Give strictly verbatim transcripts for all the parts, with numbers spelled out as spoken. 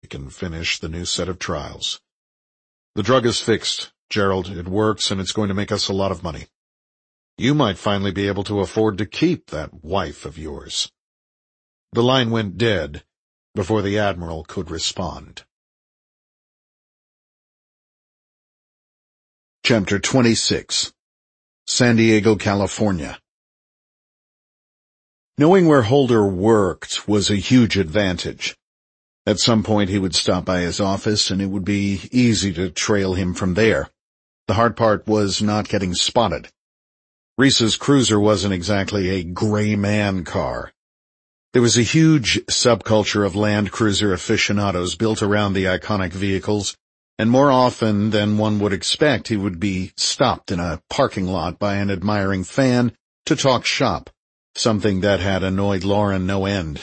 week and finish the new set of trials. The drug is fixed, Gerald. It works, and it's going to make us a lot of money. You might finally be able to afford to keep that wife of yours." The line went dead before the Admiral could respond. Chapter twenty-six. San Diego, California. Knowing where Holder worked was a huge advantage. At some point he would stop by his office, and it would be easy to trail him from there. The hard part was not getting spotted. Reese's cruiser wasn't exactly a gray man car. There was a huge subculture of Land Cruiser aficionados built around the iconic vehicles, and more often than one would expect he would be stopped in a parking lot by an admiring fan to talk shop, something that had annoyed Lauren no end.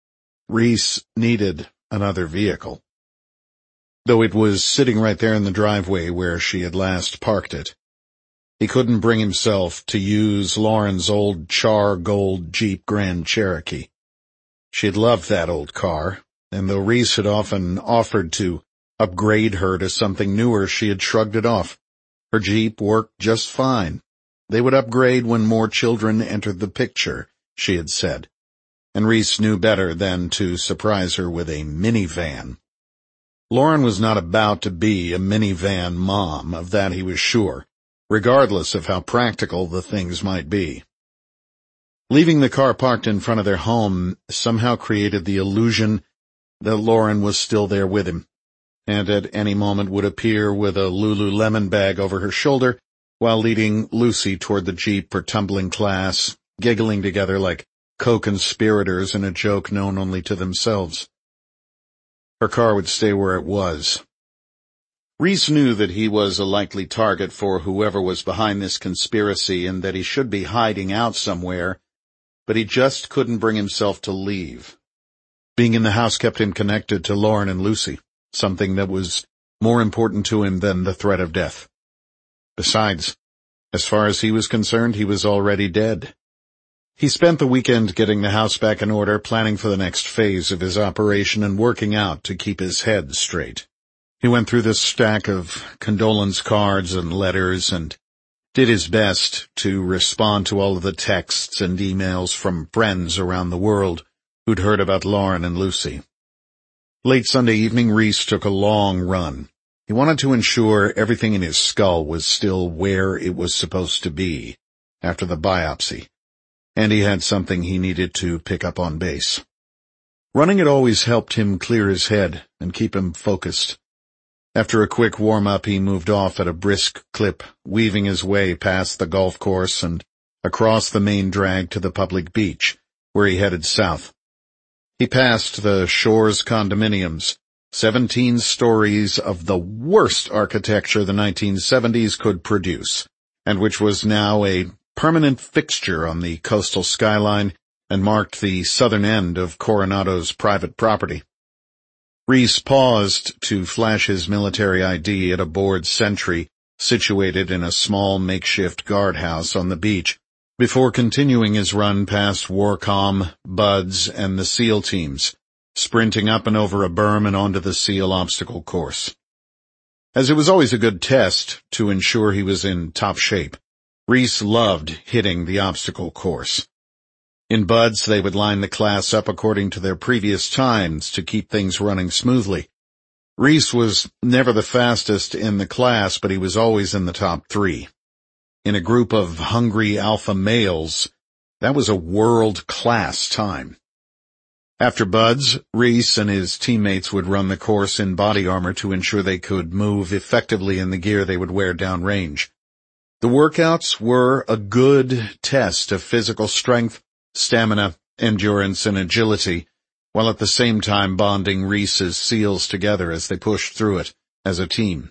Reese needed another vehicle. Though it was sitting right there in the driveway where she had last parked it. He couldn't bring himself to use Lauren's old char gold Jeep Grand Cherokee. She had loved that old car, and though Reese had often offered to upgrade her to something newer, she had shrugged it off. Her Jeep worked just fine. They would upgrade when more children entered the picture, she had said, and Reese knew better than to surprise her with a minivan. Lauren was not about to be a minivan mom, of that he was sure, regardless of how practical the things might be. Leaving the car parked in front of their home somehow created the illusion that Lauren was still there with him, and at any moment would appear with a Lululemon bag over her shoulder while leading Lucy toward the Jeep for tumbling class, giggling together like co-conspirators in a joke known only to themselves. Her car would stay where it was. Reese knew that he was a likely target for whoever was behind this conspiracy and that he should be hiding out somewhere, but he just couldn't bring himself to leave. Being in the house kept him connected to Lauren and Lucy, something that was more important to him than the threat of death. Besides, as far as he was concerned, he was already dead. He spent the weekend getting the house back in order, planning for the next phase of his operation and working out to keep his head straight. He went through this stack of condolence cards and letters and did his best to respond to all of the texts and emails from friends around the world who'd heard about Lauren and Lucy. Late Sunday evening, Reese took a long run. He wanted to ensure everything in his skull was still where it was supposed to be after the biopsy, and he had something he needed to pick up on base. Running had always helped him clear his head and keep him focused. After a quick warm-up, he moved off at a brisk clip, weaving his way past the golf course and across the main drag to the public beach, where he headed south. He passed the Shores condominiums, seventeen stories of the worst architecture the nineteen seventies could produce, and which was now a permanent fixture on the coastal skyline and marked the southern end of Coronado's private property. Reese paused to flash his military I D at a bored sentry situated in a small makeshift guardhouse on the beach before continuing his run past Warcom, Buds, and the SEAL teams, sprinting up and over a berm and onto the SEAL obstacle course. As it was always a good test to ensure he was in top shape, Reese loved hitting the obstacle course. In Buds, they would line the class up according to their previous times to keep things running smoothly. Reese was never the fastest in the class, but he was always in the top three. In a group of hungry alpha males, that was a world-class time. After Buds, Reese and his teammates would run the course in body armor to ensure they could move effectively in the gear they would wear downrange. The workouts were a good test of physical strength, stamina, endurance, and agility, while at the same time bonding Reese's SEALs together as they pushed through it as a team.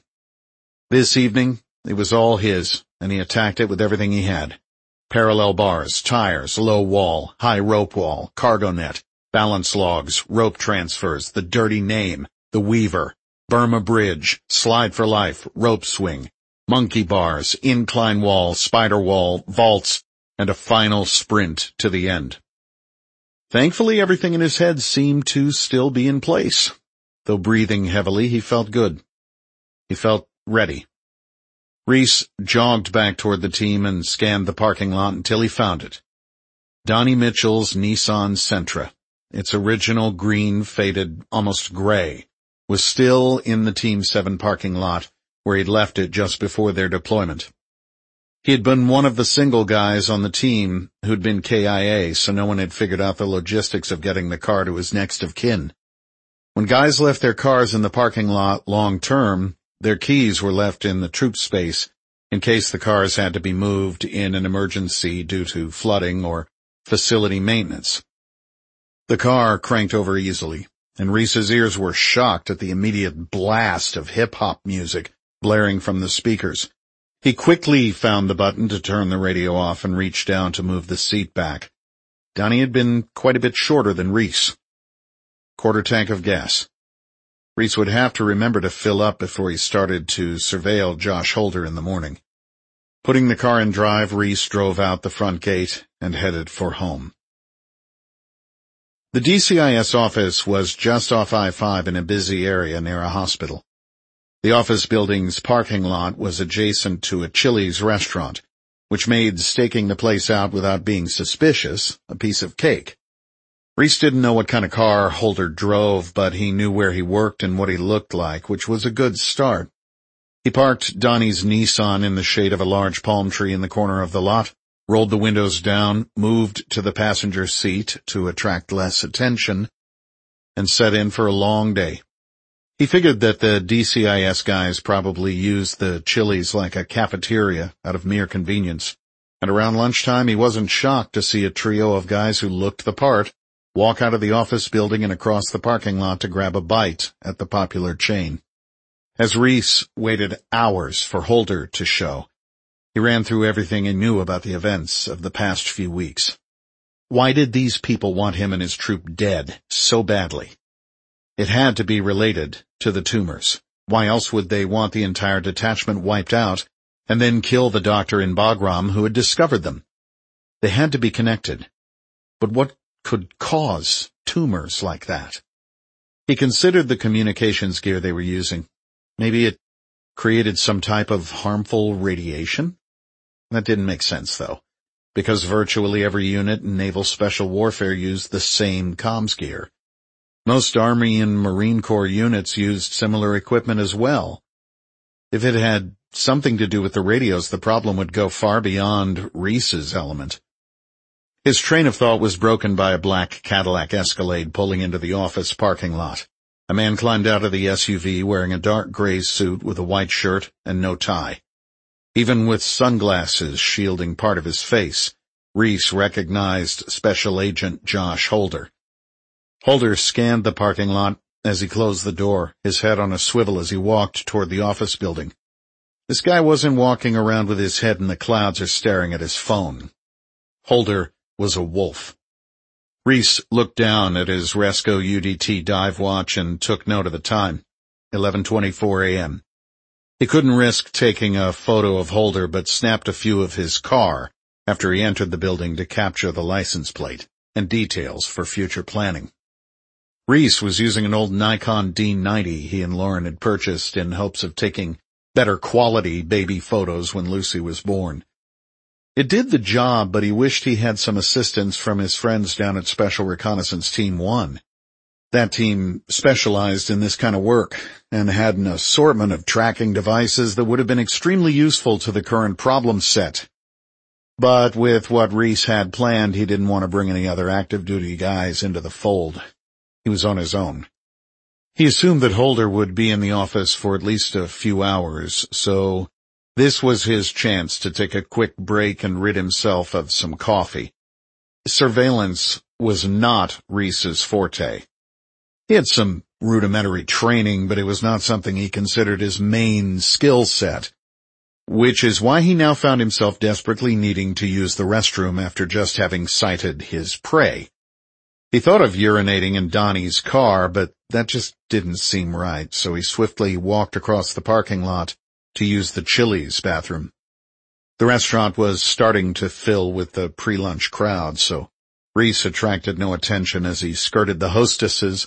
This evening, it was all his, and he attacked it with everything he had. Parallel bars, tires, low wall, high rope wall, cargo net, balance logs, rope transfers, the dirty name, the Weaver, Burma Bridge, slide for life, rope swing, monkey bars, incline wall, spider wall, vaults, and a final sprint to the end. Thankfully, everything in his head seemed to still be in place. Though breathing heavily, he felt good. He felt ready. Reese jogged back toward the team and scanned the parking lot until he found it. Donnie Mitchell's Nissan Sentra, its original green, faded, almost gray, was still in the Team seven parking lot where he'd left it just before their deployment. He had been one of the single guys on the team who'd been K I A, so no one had figured out the logistics of getting the car to his next of kin. When guys left their cars in the parking lot long term, their keys were left in the troop space in case the cars had to be moved in an emergency due to flooding or facility maintenance. The car cranked over easily, and Reese's ears were shocked at the immediate blast of hip-hop music blaring from the speakers. He quickly found the button to turn the radio off and reached down to move the seat back. Donnie had been quite a bit shorter than Reese. Quarter tank of gas. Reese would have to remember to fill up before he started to surveil Josh Holder in the morning. Putting the car in drive, Reese drove out the front gate and headed for home. The D C I S office was just off I five in a busy area near a hospital. The office building's parking lot was adjacent to a Chili's restaurant, which made staking the place out without being suspicious a piece of cake. Reese didn't know what kind of car Holder drove, but he knew where he worked and what he looked like, which was a good start. He parked Donnie's Nissan in the shade of a large palm tree in the corner of the lot, rolled the windows down, moved to the passenger seat to attract less attention, and set in for a long day. He figured that the D C I S guys probably used the Chili's like a cafeteria out of mere convenience, and around lunchtime he wasn't shocked to see a trio of guys who looked the part walk out of the office building and across the parking lot to grab a bite at the popular chain. As Reese waited hours for Holder to show, he ran through everything he knew about the events of the past few weeks. Why did these people want him and his troop dead so badly? It had to be related to the tumors. Why else would they want the entire detachment wiped out and then kill the doctor in Bagram who had discovered them? They had to be connected. But what could cause tumors like that? He considered the communications gear they were using. Maybe it created some type of harmful radiation? That didn't make sense, though, because virtually every unit in Naval Special Warfare used the same comms gear. Most Army and Marine Corps units used similar equipment as well. If it had something to do with the radios, the problem would go far beyond Reese's element. His train of thought was broken by a black Cadillac Escalade pulling into the office parking lot. A man climbed out of the S U V wearing a dark gray suit with a white shirt and no tie. Even with sunglasses shielding part of his face, Reese recognized Special Agent Josh Holder. Holder scanned the parking lot as he closed the door, his head on a swivel as he walked toward the office building. This guy wasn't walking around with his head in the clouds or staring at his phone. Holder was a wolf. Reese looked down at his Resco U D T dive watch and took note of the time, eleven twenty-four a m He couldn't risk taking a photo of Holder, but snapped a few of his car after he entered the building to capture the license plate and details for future planning. Reese was using an old Nikon D ninety he and Lauren had purchased in hopes of taking better quality baby photos when Lucy was born. It did the job, but he wished he had some assistance from his friends down at Special Reconnaissance Team one. That team specialized in this kind of work and had an assortment of tracking devices that would have been extremely useful to the current problem set. But with what Reese had planned, he didn't want to bring any other active duty guys into the fold. He was on his own. He assumed that Holder would be in the office for at least a few hours, so this was his chance to take a quick break and rid himself of some coffee. Surveillance was not Reese's forte. He had some rudimentary training, but it was not something he considered his main skill set, which is why he now found himself desperately needing to use the restroom after just having sighted his prey. He thought of urinating in Donnie's car, but that just didn't seem right, so he swiftly walked across the parking lot to use the Chili's bathroom. The restaurant was starting to fill with the pre-lunch crowd, so Reese attracted no attention as he skirted the hostesses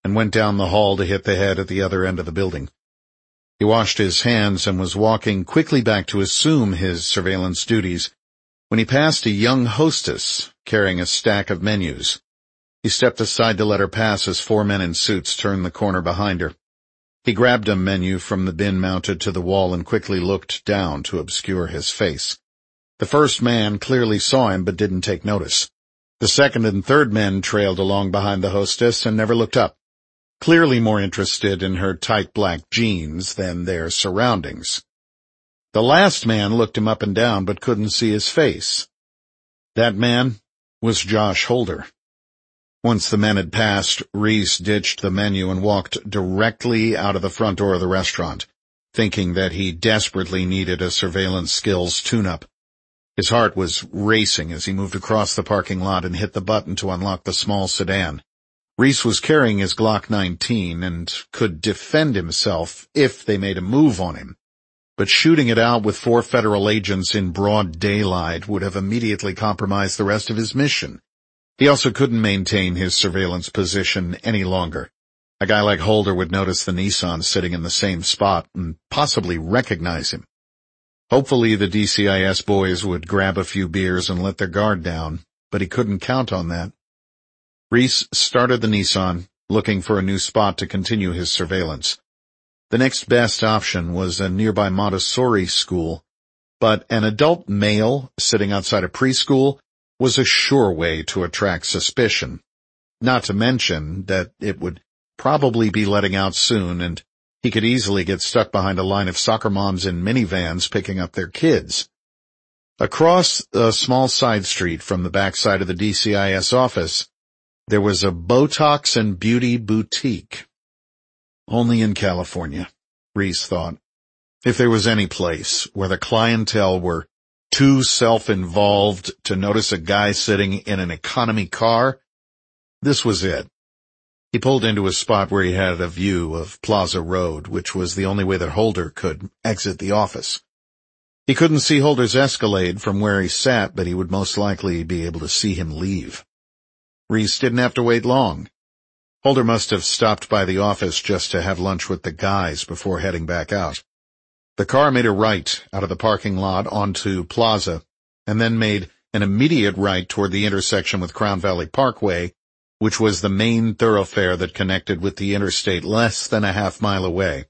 and went down the hall to hit the head at the other end of the building. He washed his hands and was walking quickly back to assume his surveillance duties when he passed a young hostess carrying a stack of menus. He stepped aside to let her pass as four men in suits turned the corner behind her. He grabbed a menu from the bin mounted to the wall and quickly looked down to obscure his face. The first man clearly saw him but didn't take notice. The second and third men trailed along behind the hostess and never looked up, clearly more interested in her tight black jeans than their surroundings. The last man looked him up and down but couldn't see his face. That man was Josh Holder. Once the men had passed, Reese ditched the menu and walked directly out of the front door of the restaurant, thinking that he desperately needed a surveillance skills tune-up. His heart was racing as he moved across the parking lot and hit the button to unlock the small sedan. Reese was carrying his Glock nineteen and could defend himself if they made a move on him, but shooting it out with four federal agents in broad daylight would have immediately compromised the rest of his mission. He also couldn't maintain his surveillance position any longer. A guy like Holder would notice the Nissan sitting in the same spot and possibly recognize him. Hopefully the D C I S boys would grab a few beers and let their guard down, but he couldn't count on that. Reese started the Nissan, looking for a new spot to continue his surveillance. The next best option was a nearby Montessori school, but an adult male sitting outside a preschool was a sure way to attract suspicion, not to mention that it would probably be letting out soon and he could easily get stuck behind a line of soccer moms in minivans picking up their kids. Across a small side street from the backside of the D C I S office, there was a Botox and beauty boutique. Only in California, Reese thought. If there was any place where the clientele were too self-involved to notice a guy sitting in an economy car, this was it. He pulled into a spot where he had a view of Plaza Road, which was the only way that Holder could exit the office. He couldn't see Holder's Escalade from where he sat, but he would most likely be able to see him leave. Reese didn't have to wait long. Holder must have stopped by the office just to have lunch with the guys before heading back out. The car made a right out of the parking lot onto Plaza, and then made an immediate right toward the intersection with Crown Valley Parkway, which was the main thoroughfare that connected with the interstate less than a half mile away.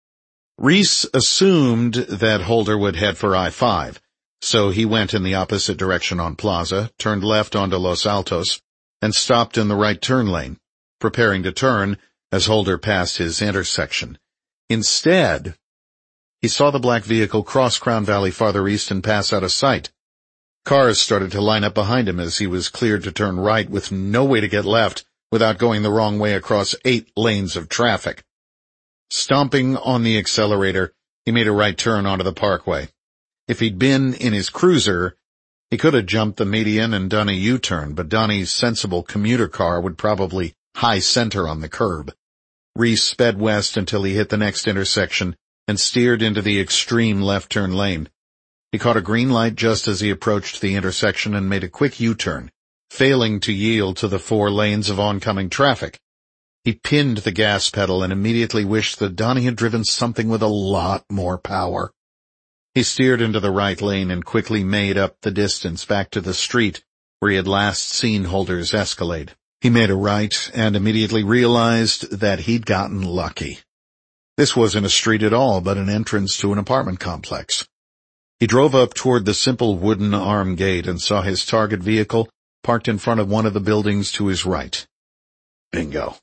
Reese assumed that Holder would head for I five, so he went in the opposite direction on Plaza, turned left onto Los Altos, and stopped in the right turn lane, preparing to turn as Holder passed his intersection. Instead, he saw the black vehicle cross Crown Valley farther east and pass out of sight. Cars started to line up behind him as he was cleared to turn right with no way to get left without going the wrong way across eight lanes of traffic. Stomping on the accelerator, he made a right turn onto the parkway. If he'd been in his cruiser, he could have jumped the median and done a U-turn, but Donnie's sensible commuter car would probably high center on the curb. Reese sped west until he hit the next intersection and steered into the extreme left turn lane. He caught a green light just as he approached the intersection and made a quick U-turn, failing to yield to the four lanes of oncoming traffic. He pinned the gas pedal and immediately wished that Donnie had driven something with a lot more power. He steered into the right lane and quickly made up the distance back to the street where he had last seen Holder's Escalade. He made a right and immediately realized that he'd gotten lucky. This wasn't a street at all, but an entrance to an apartment complex. He drove up toward the simple wooden arm gate and saw his target vehicle parked in front of one of the buildings to his right. Bingo.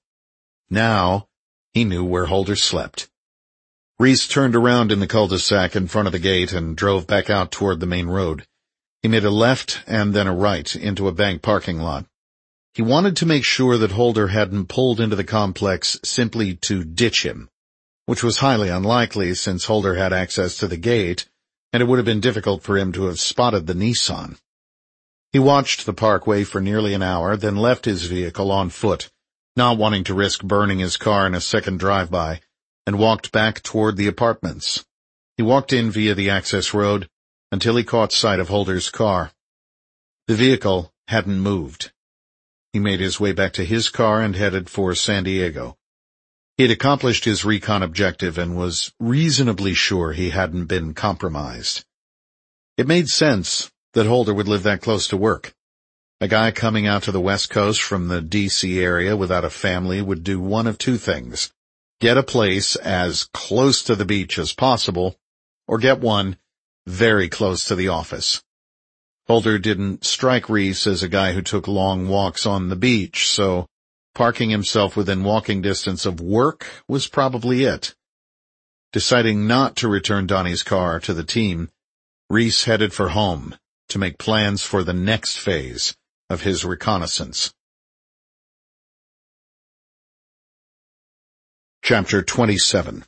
Now he knew where Holder slept. Reese turned around in the cul-de-sac in front of the gate and drove back out toward the main road. He made a left and then a right into a bank parking lot. He wanted to make sure that Holder hadn't pulled into the complex simply to ditch him, which was highly unlikely since Holder had access to the gate, and it would have been difficult for him to have spotted the Nissan. He watched the parkway for nearly an hour, then left his vehicle on foot, not wanting to risk burning his car in a second drive-by, and walked back toward the apartments. He walked in via the access road until he caught sight of Holder's car. The vehicle hadn't moved. He made his way back to his car and headed for San Diego. He had accomplished his recon objective and was reasonably sure he hadn't been compromised. It made sense that Holder would live that close to work. A guy coming out to the West Coast from the D C area without a family would do one of two things: get a place as close to the beach as possible, or get one very close to the office. Holder didn't strike Reese as a guy who took long walks on the beach, so parking himself within walking distance of work was probably it. Deciding not to return Donnie's car to the team, Reese headed for home to make plans for the next phase of his reconnaissance. Chapter twenty-seven.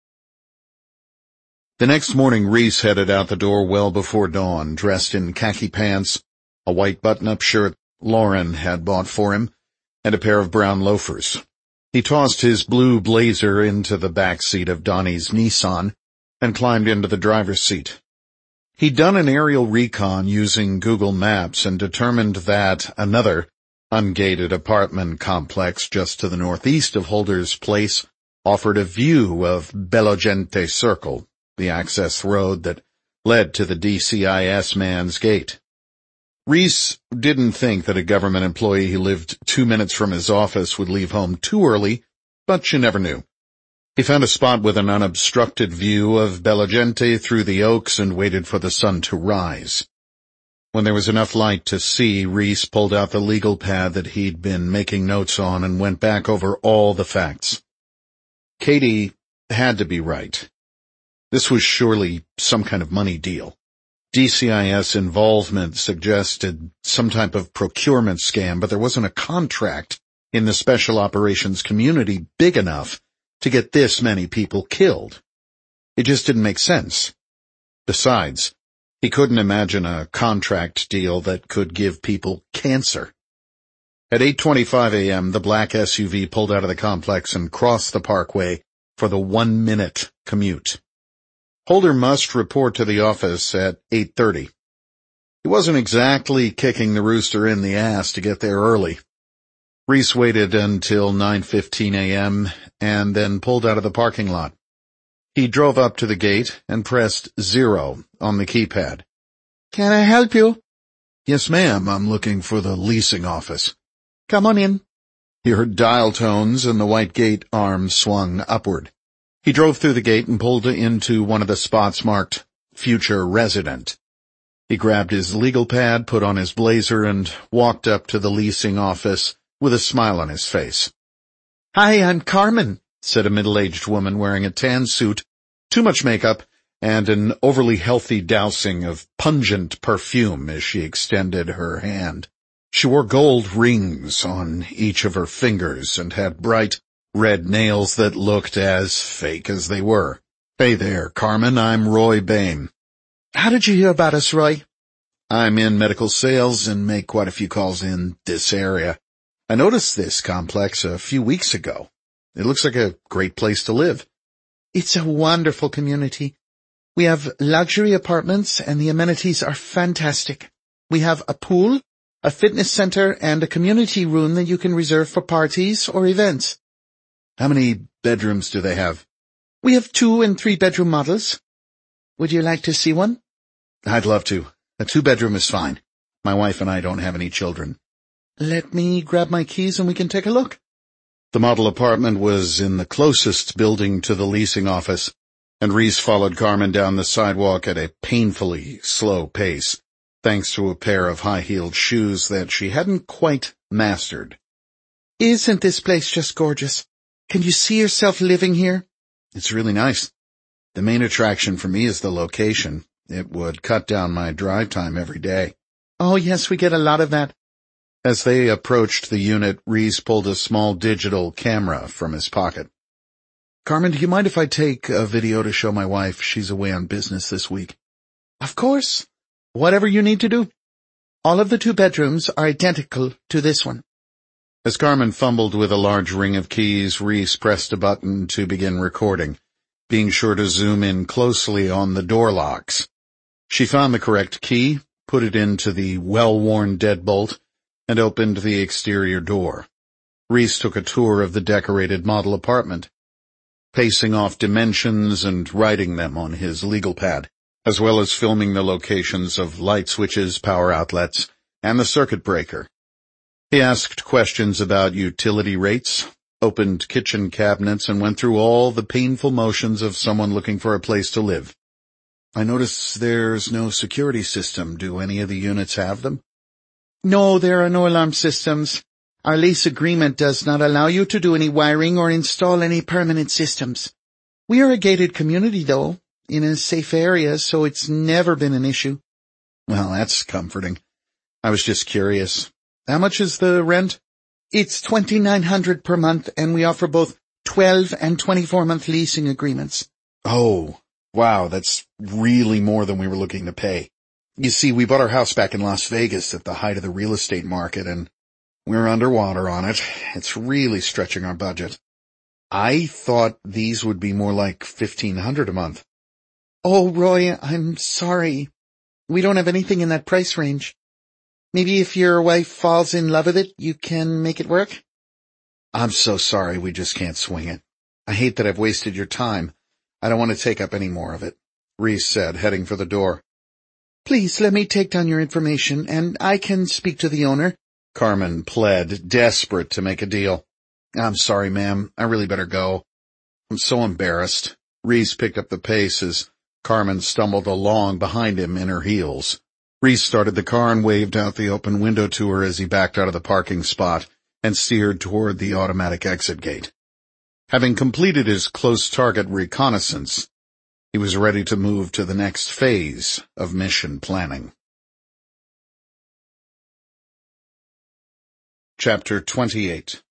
The next morning, Reese headed out the door well before dawn, dressed in khaki pants, a white button-up shirt Lauren had bought for him, and a pair of brown loafers. He tossed his blue blazer into the back seat of Donnie's Nissan and climbed into the driver's seat. He'd done an aerial recon using Google Maps and determined that another ungated apartment complex just to the northeast of Holder's place offered a view of Belo Gente Circle, the access road that led to the D C I S man's gate. Reese didn't think that a government employee who lived two minutes from his office would leave home too early, but you never knew. He found a spot with an unobstructed view of Belo Gente through the oaks and waited for the sun to rise. When there was enough light to see, Reese pulled out the legal pad that he'd been making notes on and went back over all the facts. Katie had to be right. This was surely some kind of money deal. D C I S involvement suggested some type of procurement scam, but there wasn't a contract in the special operations community big enough to get this many people killed. It just didn't make sense. Besides, he couldn't imagine a contract deal that could give people cancer. At eight twenty-five a.m., the black S U V pulled out of the complex and crossed the parkway for the one-minute commute. Holder must report to the office at eight thirty. He wasn't exactly kicking the rooster in the ass to get there early. Reese waited until nine fifteen a.m. and then pulled out of the parking lot. He drove up to the gate and pressed zero on the keypad. "Can I help you?" "Yes, ma'am. I'm looking for the leasing office." "Come on in." He heard dial tones and the white gate arm swung upward. He drove through the gate and pulled into one of the spots marked Future Resident. He grabbed his legal pad, put on his blazer, and walked up to the leasing office with a smile on his face. "Hi, I'm Carmen," said a middle-aged woman wearing a tan suit, too much makeup, and an overly healthy dousing of pungent perfume as she extended her hand. She wore gold rings on each of her fingers and had bright red nails that looked as fake as they were. "Hey there, Carmen, I'm Roy Bain." "How did you hear about us, Roy?" "I'm in medical sales and make quite a few calls in this area. I noticed this complex a few weeks ago. It looks like a great place to live." "It's a wonderful community. We have luxury apartments and the amenities are fantastic. We have a pool, a fitness center, and a community room that you can reserve for parties or events." "How many bedrooms do they have?" "We have two and three bedroom models. Would you like to see one?" "I'd love to. A two-bedroom is fine. My wife and I don't have any children." "Let me grab my keys and we can take a look." The model apartment was in the closest building to the leasing office, and Reese followed Carmen down the sidewalk at a painfully slow pace, thanks to a pair of high-heeled shoes that she hadn't quite mastered. "Isn't this place just gorgeous? Can you see yourself living here?" "It's really nice. The main attraction for me is the location. It would cut down my drive time every day." "Oh, yes, we get a lot of that." As they approached the unit, Reese pulled a small digital camera from his pocket. "Carmen, do you mind if I take a video to show my wife? She's away on business this week." "Of course. Whatever you need to do. All of the two bedrooms are identical to this one." As Carmen fumbled with a large ring of keys, Reese pressed a button to begin recording, being sure to zoom in closely on the door locks. She found the correct key, put it into the well-worn deadbolt, and opened the exterior door. Reese took a tour of the decorated model apartment. pacing off dimensions and writing them on his legal pad, as well as filming the locations of light switches, power outlets, and the circuit breaker. He asked questions about utility rates, opened kitchen cabinets, and went through all the painful motions of someone looking for a place to live. I notice there's no security system. Do any of the units have them? No, there are no alarm systems. Our lease agreement does not allow you to do any wiring or install any permanent systems. We are a gated community, though, in a safe area, so it's never been an issue. Well, that's comforting. I was just curious. How much is the rent? It's twenty-nine hundred dollars per month, and we offer both twelve and twenty-four month leasing agreements. Oh, wow, that's really more than we were looking to pay. You see, we bought our house back in Las Vegas at the height of the real estate market, and we're underwater on it. It's really stretching our budget. I thought these would be more like fifteen hundred dollars a month. Oh, Roy, I'm sorry. We don't have anything in that price range. Maybe if your wife falls in love with it, you can make it work? I'm so sorry, we just can't swing it. I hate that I've wasted your time. I don't want to take up any more of it, Reese said, heading for the door. Please let me take down your information, and I can speak to the owner. Carmen pled, desperate to make a deal. I'm sorry, ma'am. I really better go. I'm so embarrassed. Reese picked up the pace as Carmen stumbled along behind him in her heels. Reese started the car and waved out the open window to her as he backed out of the parking spot and steered toward the automatic exit gate. Having completed his close target reconnaissance, he was ready to move to the next phase of mission planning. Chapter twenty-eight.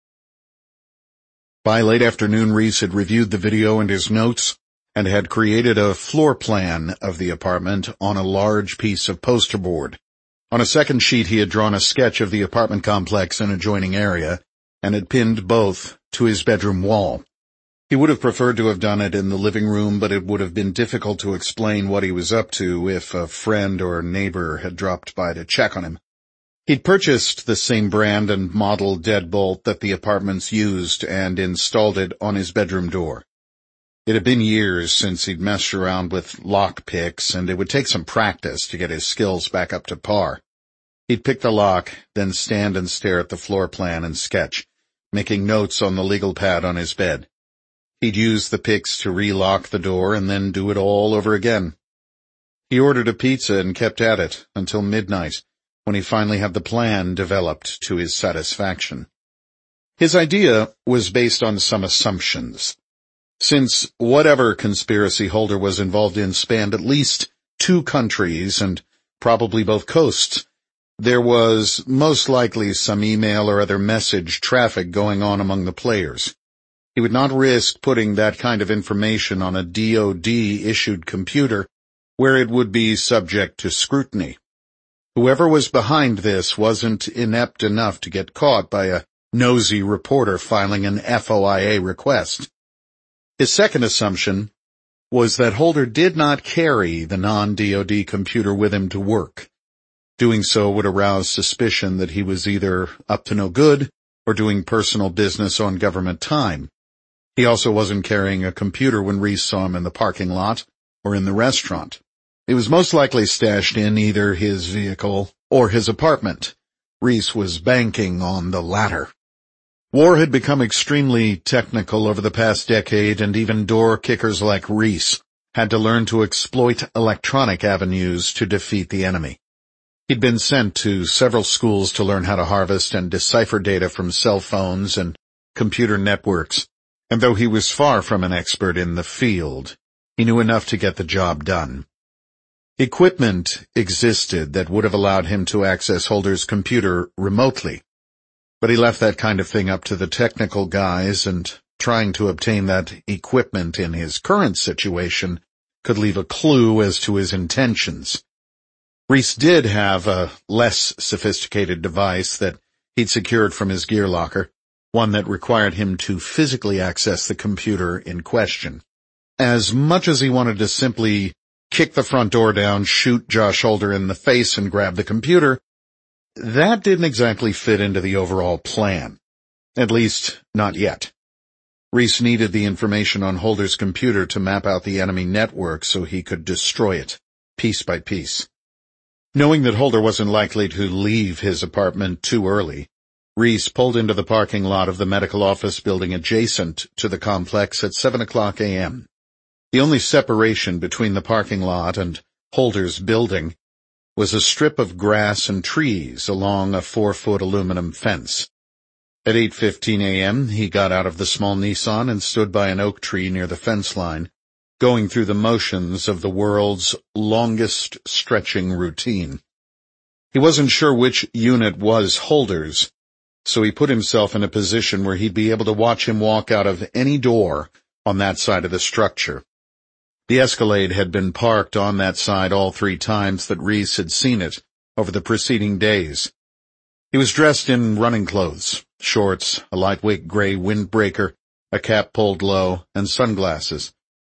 By late afternoon, Reese had reviewed the video and his notes and had created a floor plan of the apartment on a large piece of poster board. On a second sheet, he had drawn a sketch of the apartment complex and adjoining area and had pinned both to his bedroom wall. He would have preferred to have done it in the living room, but it would have been difficult to explain what he was up to if a friend or neighbor had dropped by to check on him. He'd purchased the same brand and model deadbolt that the apartments used and installed it on his bedroom door. It had been years since he'd messed around with lock picks, and it would take some practice to get his skills back up to par. He'd pick the lock, then stand and stare at the floor plan and sketch, making notes on the legal pad on his bed. He'd use the picks to relock the door and then do it all over again. He ordered a pizza and kept at it until midnight, when he finally had the plan developed to his satisfaction. His idea was based on some assumptions. Since whatever conspiracy Holder was involved in spanned at least two countries and probably both coasts, there was most likely some email or other message traffic going on among the players. He would not risk putting that kind of information on a D O D-issued computer where it would be subject to scrutiny. Whoever was behind this wasn't inept enough to get caught by a nosy reporter filing an F O I A request. His second assumption was that Holder did not carry the non-D O D computer with him to work. Doing so would arouse suspicion that he was either up to no good or doing personal business on government time. He also wasn't carrying a computer when Reese saw him in the parking lot or in the restaurant. It was most likely stashed in either his vehicle or his apartment. Reese was banking on the latter. War had become extremely technical over the past decade, and even door kickers like Reese had to learn to exploit electronic avenues to defeat the enemy. He'd been sent to several schools to learn how to harvest and decipher data from cell phones and computer networks, and though he was far from an expert in the field, he knew enough to get the job done. Equipment existed that would have allowed him to access Holder's computer remotely, but he left that kind of thing up to the technical guys, and trying to obtain that equipment in his current situation could leave a clue as to his intentions. Reese did have a less sophisticated device that he'd secured from his gear locker, one that required him to physically access the computer in question. As much as he wanted to simply kick the front door down, shoot Josh Holder in the face, and grab the computer, that didn't exactly fit into the overall plan. At least, not yet. Reese needed the information on Holder's computer to map out the enemy network so he could destroy it, piece by piece. Knowing that Holder wasn't likely to leave his apartment too early, Reese pulled into the parking lot of the medical office building adjacent to the complex at seven o'clock a m The only separation between the parking lot and Holder's building was a strip of grass and trees along a four-foot aluminum fence. At eight fifteen a m, he got out of the small Nissan and stood by an oak tree near the fence line, going through the motions of the world's longest stretching routine. He wasn't sure which unit was Holder's, so he put himself in a position where he'd be able to watch him walk out of any door on that side of the structure. The Escalade had been parked on that side all three times that Reese had seen it over the preceding days. He was dressed in running clothes, shorts, a lightweight gray windbreaker, a cap pulled low, and sunglasses.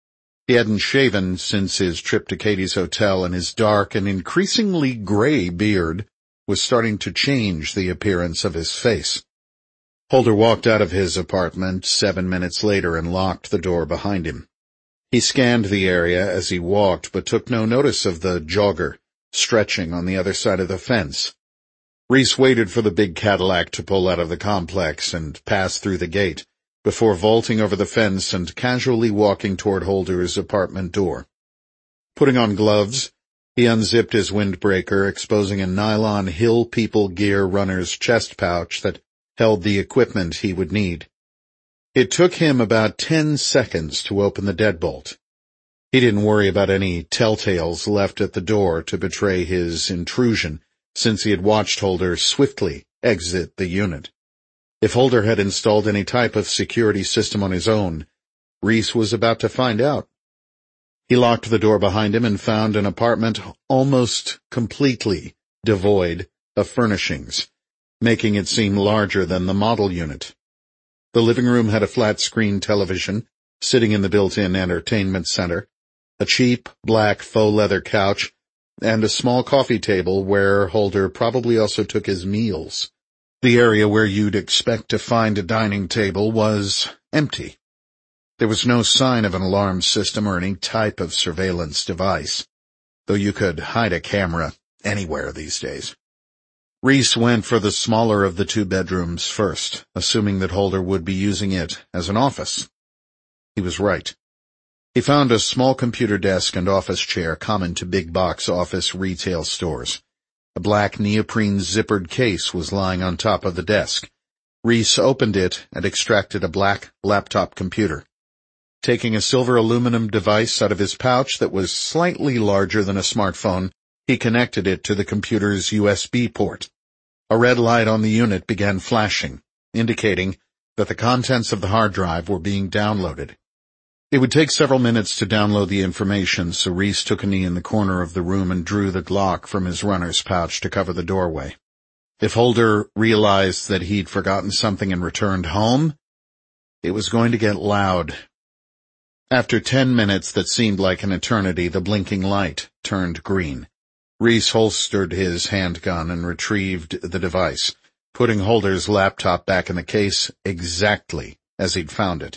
He hadn't shaven since his trip to Katie's hotel, and his dark and increasingly gray beard was starting to change the appearance of his face. Holder walked out of his apartment seven minutes later and locked the door behind him. He scanned the area as he walked, but took no notice of the jogger stretching on the other side of the fence. Reese waited for the big Cadillac to pull out of the complex and pass through the gate before vaulting over the fence and casually walking toward Holder's apartment door. Putting on gloves, he unzipped his windbreaker, exposing a nylon Hill People Gear runner's chest pouch that held the equipment he would need. It took him about ten seconds to open the deadbolt. He didn't worry about any telltales left at the door to betray his intrusion, since he had watched Holder swiftly exit the unit. If Holder had installed any type of security system on his own, Reese was about to find out. He locked the door behind him and found an apartment almost completely devoid of furnishings, making it seem larger than the model unit. The living room had a flat-screen television sitting in the built-in entertainment center, a cheap black faux leather couch, and a small coffee table where Holder probably also took his meals. The area where you'd expect to find a dining table was empty. There was no sign of an alarm system or any type of surveillance device, though you could hide a camera anywhere these days. Reese went for the smaller of the two bedrooms first, assuming that Holder would be using it as an office. He was right. He found a small computer desk and office chair common to big-box office retail stores. A black neoprene zippered case was lying on top of the desk. Reese opened it and extracted a black laptop computer. Taking a silver aluminum device out of his pouch that was slightly larger than a smartphone, he connected it to the computer's U S B port. A red light on the unit began flashing, indicating that the contents of the hard drive were being downloaded. It would take several minutes to download the information, so Reese took a knee in the corner of the room and drew the Glock from his runner's pouch to cover the doorway. If Holder realized that he'd forgotten something and returned home, it was going to get loud. After ten minutes that seemed like an eternity, the blinking light turned green. Reese holstered his handgun and retrieved the device, putting Holder's laptop back in the case exactly as he'd found it.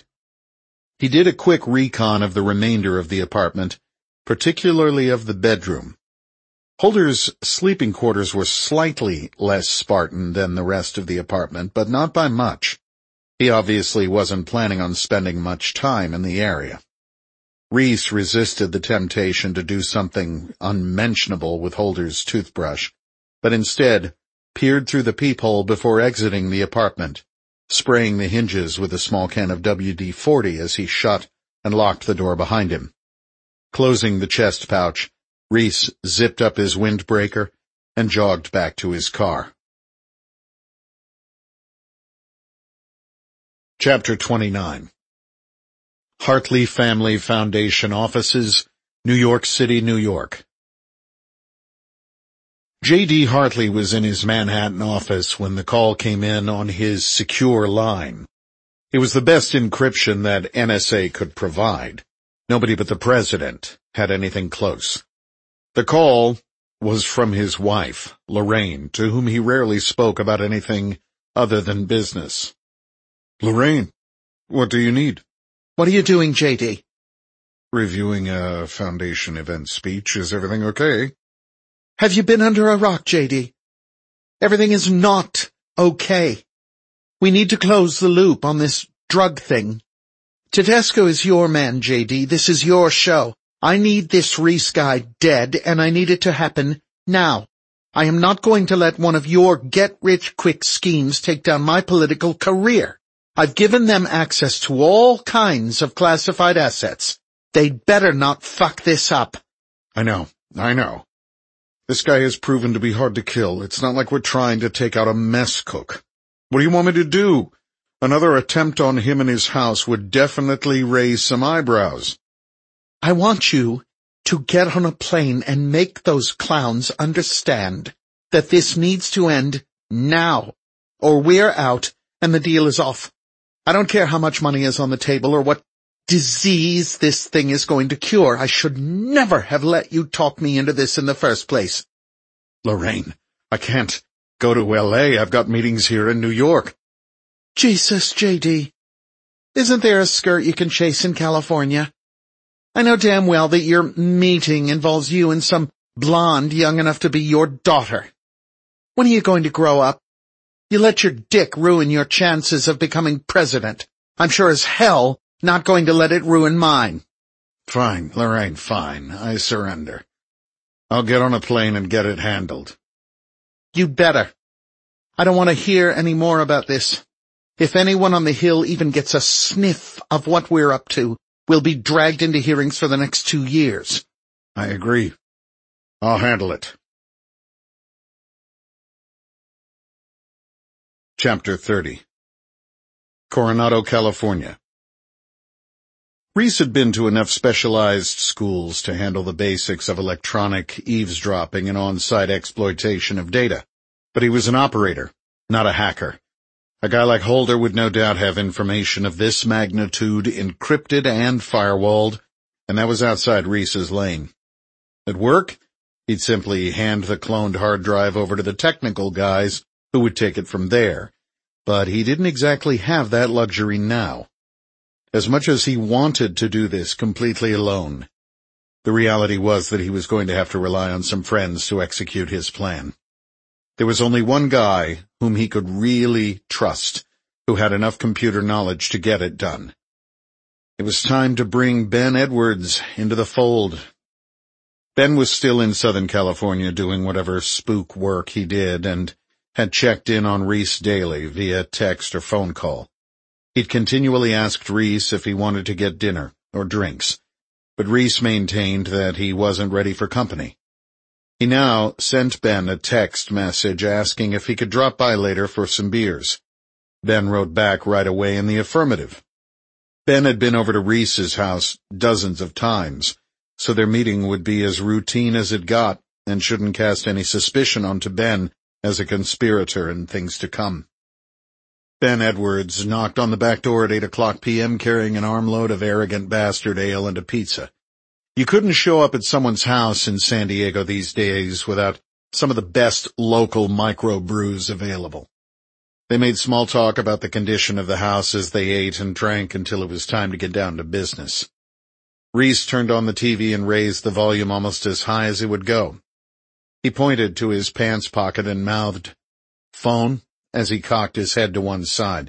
He did a quick recon of the remainder of the apartment, particularly of the bedroom. Holder's sleeping quarters were slightly less Spartan than the rest of the apartment, but not by much. He obviously wasn't planning on spending much time in the area. Reese resisted the temptation to do something unmentionable with Holder's toothbrush, but instead peered through the peephole before exiting the apartment, spraying the hinges with a small can of W D forty as he shut and locked the door behind him. Closing the chest pouch, Reese zipped up his windbreaker and jogged back to his car. Chapter twenty-nine. Hartley Family Foundation Offices, New York City, New York. J D. Hartley was in his Manhattan office when the call came in on his secure line. It was the best encryption that N S A could provide. Nobody but the president had anything close. The call was from his wife, Lorraine, to whom he rarely spoke about anything other than business. Lorraine, What do you need? What are you doing, J D? Reviewing a Foundation event speech. Is everything okay? Have you been under a rock, J D? Everything is not okay. We need to close the loop on this drug thing. Tedesco is your man, J D. This is your show. I need this Reese guy dead, and I need it to happen now. I am not going to let one of your get-rich-quick schemes take down my political career. I've given them access to all kinds of classified assets. They'd better not fuck this up. I know, I know. This guy has proven to be hard to kill. It's not like we're trying to take out a mess cook. What do you want me to do? Another attempt on him and his house would definitely raise some eyebrows. I want you to get on a plane and make those clowns understand that this needs to end now, or we're out and the deal is off. I don't care how much money is on the table or what disease this thing is going to cure. I should never have let you talk me into this in the first place. Lorraine, I can't go to L A. I've got meetings here in New York. Jesus, J D. Isn't there a skirt you can chase in California? I know damn well that your meeting involves you and some blonde young enough to be your daughter. When are you going to grow up? You let your dick ruin your chances of becoming president. I'm sure as hell not going to let it ruin mine. Fine, Lorraine, fine. I surrender. I'll get on a plane and get it handled. You'd better. I don't want to hear any more about this. If anyone on the Hill even gets a sniff of what we're up to, we'll be dragged into hearings for the next two years. I agree. I'll handle it. Chapter thirty. Coronado, California. Reese had been to enough specialized schools to handle the basics of electronic eavesdropping and on-site exploitation of data, but he was an operator, not a hacker. A guy like Holder would no doubt have information of this magnitude encrypted and firewalled, and that was outside Reese's lane. At work, he'd simply hand the cloned hard drive over to the technical guys who would take it from there, but he didn't exactly have that luxury now. As much as he wanted to do this completely alone, the reality was that he was going to have to rely on some friends to execute his plan. There was only one guy whom he could really trust, who had enough computer knowledge to get it done. It was time to bring Ben Edwards into the fold. Ben was still in Southern California doing whatever spook work he did and had checked in on Reese daily via text or phone call. He'd continually asked Reese if he wanted to get dinner or drinks, but Reese maintained that he wasn't ready for company. He now sent Ben a text message asking if he could drop by later for some beers. Ben wrote back right away in the affirmative. Ben had been over to Reese's house dozens of times, so their meeting would be as routine as it got and shouldn't cast any suspicion onto Ben as a conspirator in things to come. Ben Edwards knocked on the back door at eight o'clock p m carrying an armload of Arrogant Bastard ale and a pizza. You couldn't show up at someone's house in San Diego these days without some of the best local microbrews available. They made small talk about the condition of the house as they ate and drank until it was time to get down to business. Reese turned on the T V and raised the volume almost as high as it would go. He pointed to his pants pocket and mouthed, "Phone?" as he cocked his head to one side.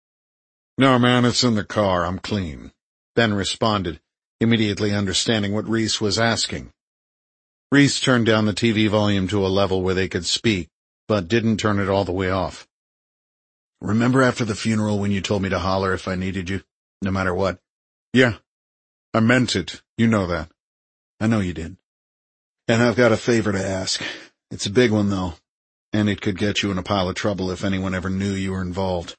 "No, man, it's in the car. I'm clean," Ben responded, immediately understanding what Reese was asking. Reese turned down the T V volume to a level where they could speak, but didn't turn it all the way off. "Remember after the funeral when you told me to holler if I needed you, no matter what?" "Yeah, I meant it. You know that." "I know you did. And I've got a favor to ask. It's a big one, though, and it could get you in a pile of trouble if anyone ever knew you were involved."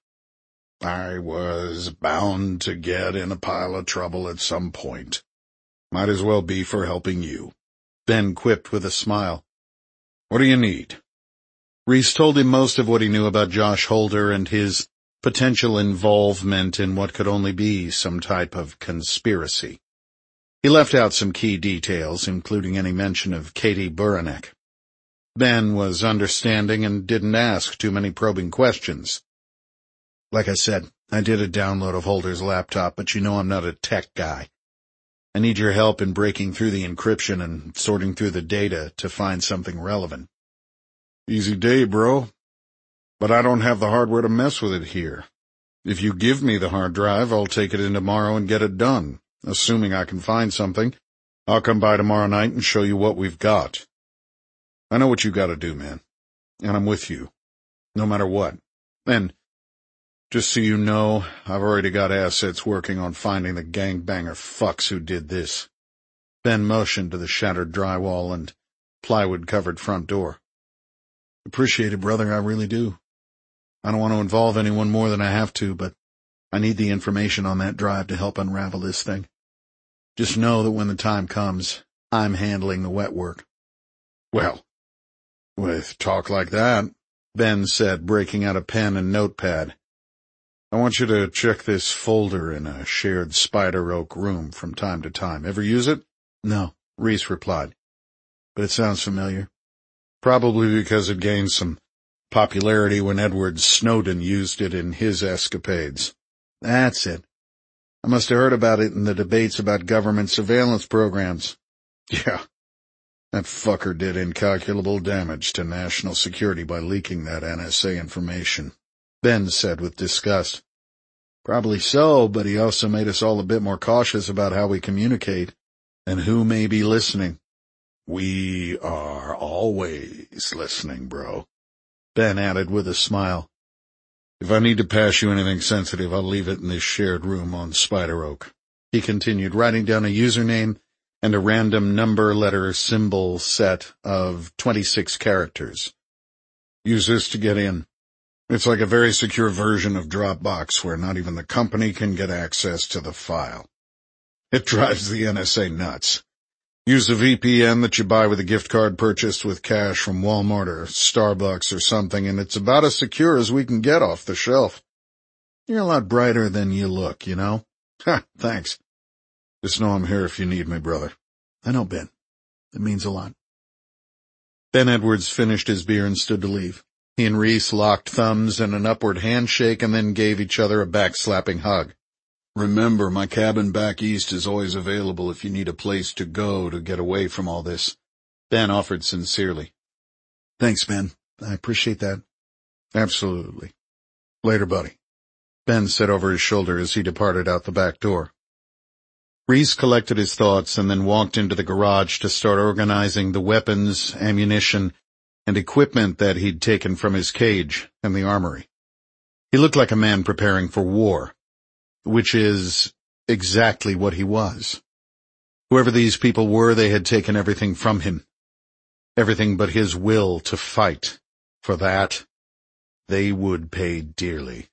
"I was bound to get in a pile of trouble at some point. Might as well be for helping you," Ben quipped with a smile. "What do you need?" Reese told him most of what he knew about Josh Holder and his potential involvement in what could only be some type of conspiracy. He left out some key details, including any mention of Katie Buranek. Ben was understanding and didn't ask too many probing questions. "Like I said, I did a download of Holder's laptop, but you know I'm not a tech guy. I need your help in breaking through the encryption and sorting through the data to find something relevant. Easy day, bro. But I don't have the hardware to mess with it here. If you give me the hard drive, I'll take it in tomorrow and get it done. Assuming I can find something, I'll come by tomorrow night and show you what we've got. I know what you gotta do, man. And I'm with you. No matter what. And, just so you know, I've already got assets working on finding the gangbanger fucks who did this. Ben motioned to the shattered drywall and plywood-covered front door. Appreciate it, brother, I really do. I don't want to involve anyone more than I have to, but I need the information on that drive to help unravel this thing. Just know that when the time comes, I'm handling the wet work. Well, with talk like that, Ben said, breaking out a pen and notepad, I want you to check this folder in a shared Spider Oak room from time to time. Ever use it? No, Reese replied. But it sounds familiar. Probably because it gained some popularity when Edward Snowden used it in his escapades. That's it. I must have heard about it in the debates about government surveillance programs. Yeah, that fucker did incalculable damage to national security by leaking that N S A information, Ben said with disgust. Probably so, but he also made us all a bit more cautious about how we communicate and who may be listening. We are always listening, bro, Ben added with a smile. If I need to pass you anything sensitive, I'll leave it in this shared room on Spider Oak. He continued, writing down a username and a random number, letter, symbol set of twenty-six characters. Use this to get in. It's like a very secure version of Dropbox where not even the company can get access to the file. It drives the N S A nuts. Use a V P N that you buy with a gift card purchased with cash from Walmart or Starbucks or something, and it's about as secure as we can get off the shelf. You're a lot brighter than you look, you know? Ha, thanks. Just know I'm here if you need me, brother. I know, Ben. It means a lot. Ben Edwards finished his beer and stood to leave. He and Reese locked thumbs in an upward handshake and then gave each other a back-slapping hug. Remember, my cabin back east is always available if you need a place to go to get away from all this, Ben offered sincerely. Thanks, Ben. I appreciate that. Absolutely. Later, buddy, Ben said over his shoulder as he departed out the back door. Reese collected his thoughts and then walked into the garage to start organizing the weapons, ammunition, and equipment that he'd taken from his cage and the armory. He looked like a man preparing for war, which is exactly what he was. Whoever these people were, they had taken everything from him. Everything but his will to fight. For that, they would pay dearly.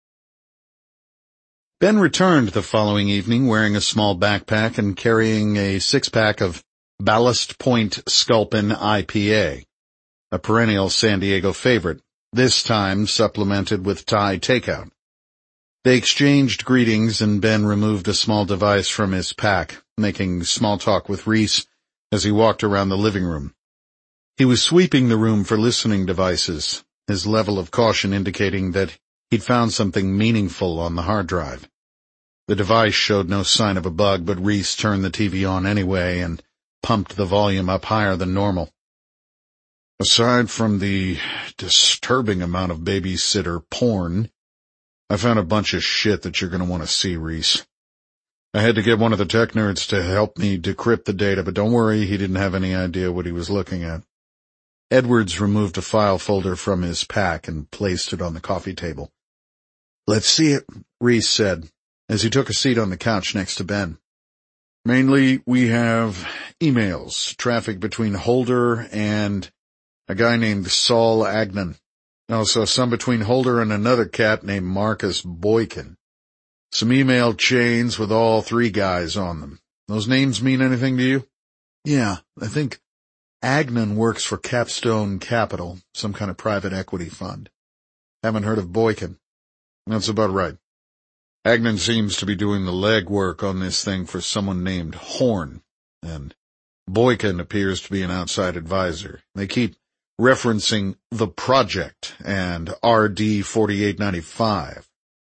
Ben returned the following evening wearing a small backpack and carrying a six-pack of Ballast Point Sculpin I P A, a perennial San Diego favorite, this time supplemented with Thai takeout. They exchanged greetings and Ben removed a small device from his pack, making small talk with Reese as he walked around the living room. He was sweeping the room for listening devices, his level of caution indicating that he'd found something meaningful on the hard drive. The device showed no sign of a bug, but Reese turned the T V on anyway and pumped the volume up higher than normal. Aside from the disturbing amount of babysitter porn, I found a bunch of shit that you're going to want to see, Reese. I had to get one of the tech nerds to help me decrypt the data, but don't worry, he didn't have any idea what he was looking at. Edwards removed a file folder from his pack and placed it on the coffee table. Let's see it, Reese said, as he took a seat on the couch next to Ben. Mainly, we have emails, traffic between Holder and a guy named Saul Agnon. Also, some between Holder and another cat named Marcus Boykin. Some email chains with all three guys on them. Those names mean anything to you? Yeah, I think Agnon works for Capstone Capital, some kind of private equity fund. Haven't heard of Boykin. That's about right. Agnon seems to be doing the legwork on this thing for someone named Horn, and Boykin appears to be an outside advisor. They keep referencing The Project and R D forty-eight ninety-five.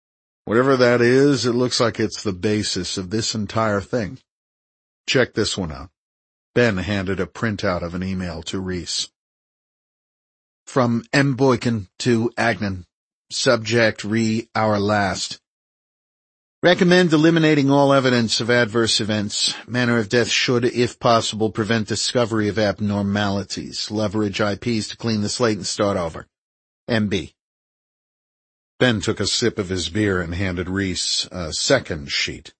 Whatever that is, it looks like it's the basis of this entire thing. Check this one out. Ben handed a printout of an email to Reese. From M. Boykin to Agnon. Subject re our last. Recommend eliminating all evidence of adverse events. Manner of death should, if possible, prevent discovery of abnormalities. Leverage I Ps to clean the slate and start over. M B. Ben took a sip of his beer and handed Reese a second sheet.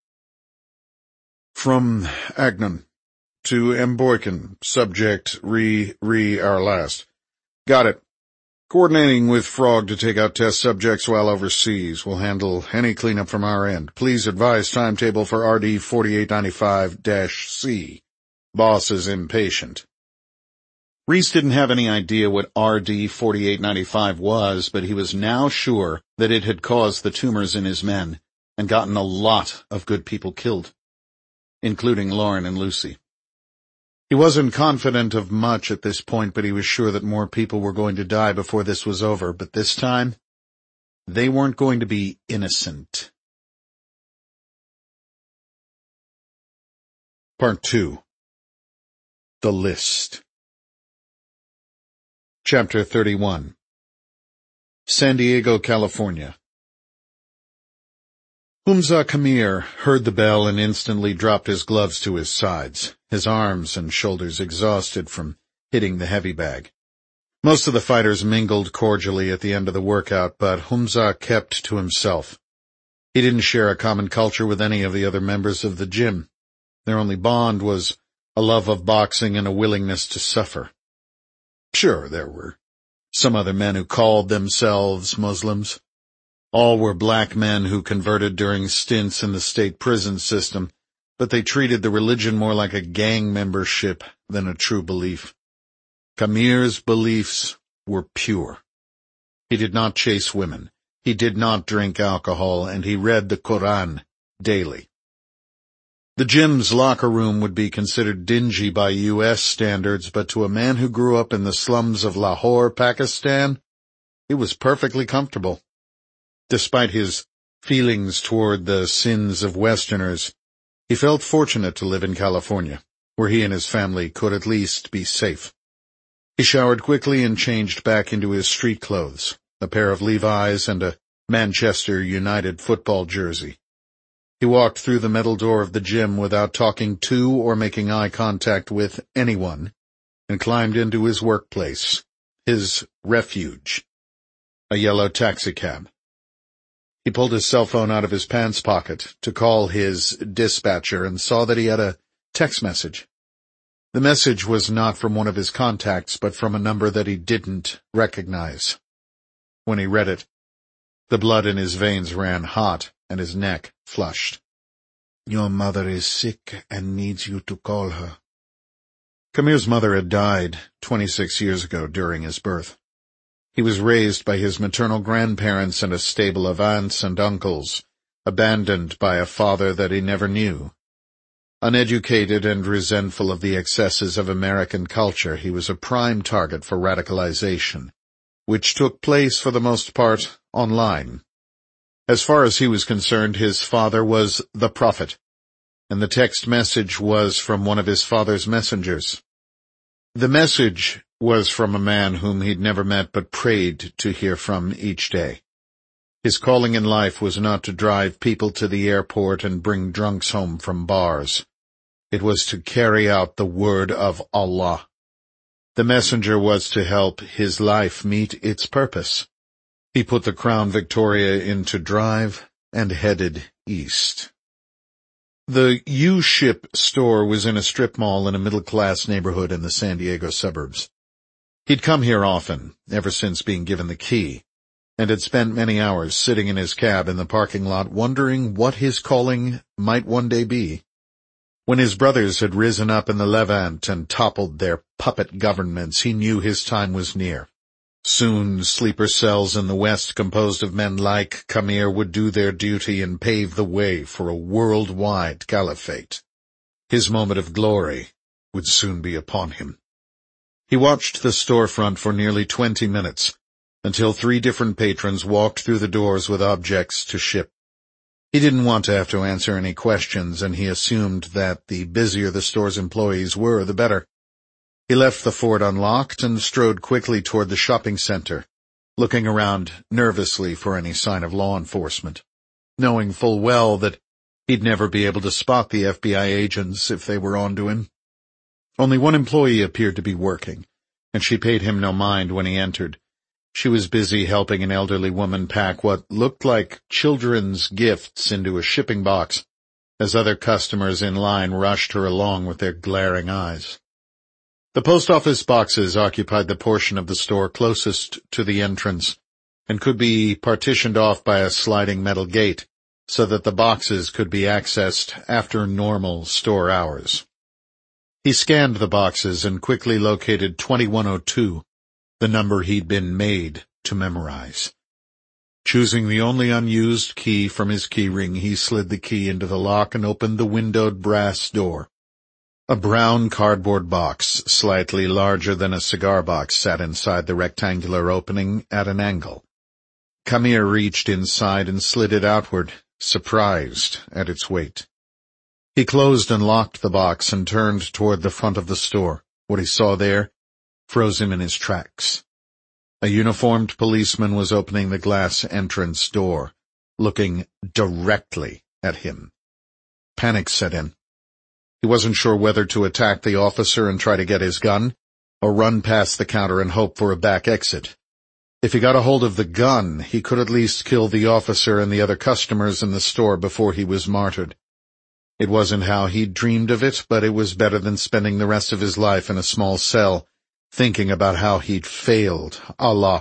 From Agnon to M. Boykin. Subject re re our last. Got it. Coordinating with Frog to take out test subjects while overseas. We'll handle any cleanup from our end. Please advise timetable for R D forty-eight ninety-five C. Boss is impatient. Reese didn't have any idea what R D forty-eight ninety-five was, but he was now sure that it had caused the tumors in his men and gotten a lot of good people killed, including Lauren and Lucy. He wasn't confident of much at this point, but he was sure that more people were going to die before this was over. But this time, they weren't going to be innocent. Part two. The List. Chapter thirty-one. San Diego, California. Humza Kamir heard the bell and instantly dropped his gloves to his sides, his arms and shoulders exhausted from hitting the heavy bag. Most of the fighters mingled cordially at the end of the workout, but Humza kept to himself. He didn't share a common culture with any of the other members of the gym. Their only bond was a love of boxing and a willingness to suffer. Sure, there were some other men who called themselves Muslims. All were black men who converted during stints in the state prison system, but they treated the religion more like a gang membership than a true belief. Kamir's beliefs were pure. He did not chase women, he did not drink alcohol, and he read the Quran daily. The gym's locker room would be considered dingy by U S standards, but to a man who grew up in the slums of Lahore, Pakistan, it was perfectly comfortable. Despite his feelings toward the sins of Westerners, he felt fortunate to live in California, where he and his family could at least be safe. He showered quickly and changed back into his street clothes, a pair of Levi's and a Manchester United football jersey. He walked through the metal door of the gym without talking to or making eye contact with anyone, and climbed into his workplace, his refuge, a yellow taxicab. He pulled his cell phone out of his pants pocket to call his dispatcher and saw that he had a text message. The message was not from one of his contacts, but from a number that he didn't recognize. When he read it, the blood in his veins ran hot and his neck flushed. Your mother is sick and needs you to call her. Kamir's mother had died twenty-six years ago during his birth. He was raised by his maternal grandparents and a stable of aunts and uncles, abandoned by a father that he never knew. Uneducated and resentful of the excesses of American culture, he was a prime target for radicalization, which took place for the most part online. As far as he was concerned, his father was the prophet, and the text message was from one of his father's messengers. The message was from a man whom he'd never met but prayed to hear from each day. His calling in life was not to drive people to the airport and bring drunks home from bars. It was to carry out the word of Allah. The messenger was to help his life meet its purpose. He put the Crown Victoria into drive and headed east. The U-Ship store was in a strip mall in a middle-class neighborhood in the San Diego suburbs. He'd come here often, ever since being given the key, and had spent many hours sitting in his cab in the parking lot wondering what his calling might one day be. When his brothers had risen up in the Levant and toppled their puppet governments, he knew his time was near. Soon sleeper cells in the West composed of men like Kamir would do their duty and pave the way for a worldwide caliphate. His moment of glory would soon be upon him. He watched the storefront for nearly twenty minutes, until three different patrons walked through the doors with objects to ship. He didn't want to have to answer any questions, and he assumed that the busier the store's employees were, the better. He left the Ford unlocked and strode quickly toward the shopping center, looking around nervously for any sign of law enforcement, knowing full well that he'd never be able to spot the F B I agents if they were onto him. Only one employee appeared to be working, and she paid him no mind when he entered. She was busy helping an elderly woman pack what looked like children's gifts into a shipping box, as other customers in line rushed her along with their glaring eyes. The post office boxes occupied the portion of the store closest to the entrance, and could be partitioned off by a sliding metal gate, so that the boxes could be accessed after normal store hours. He scanned the boxes and quickly located twenty-one oh two, the number he'd been made to memorize. Choosing the only unused key from his keyring, he slid the key into the lock and opened the windowed brass door. A brown cardboard box, slightly larger than a cigar box, sat inside the rectangular opening at an angle. Camille reached inside and slid it outward, surprised at its weight. He closed and locked the box and turned toward the front of the store. What he saw there froze him in his tracks. A uniformed policeman was opening the glass entrance door, looking directly at him. Panic set in. He wasn't sure whether to attack the officer and try to get his gun, or run past the counter and hope for a back exit. If he got a hold of the gun, he could at least kill the officer and the other customers in the store before he was martyred. It wasn't how he'd dreamed of it, but it was better than spending the rest of his life in a small cell, thinking about how he'd failed Allah.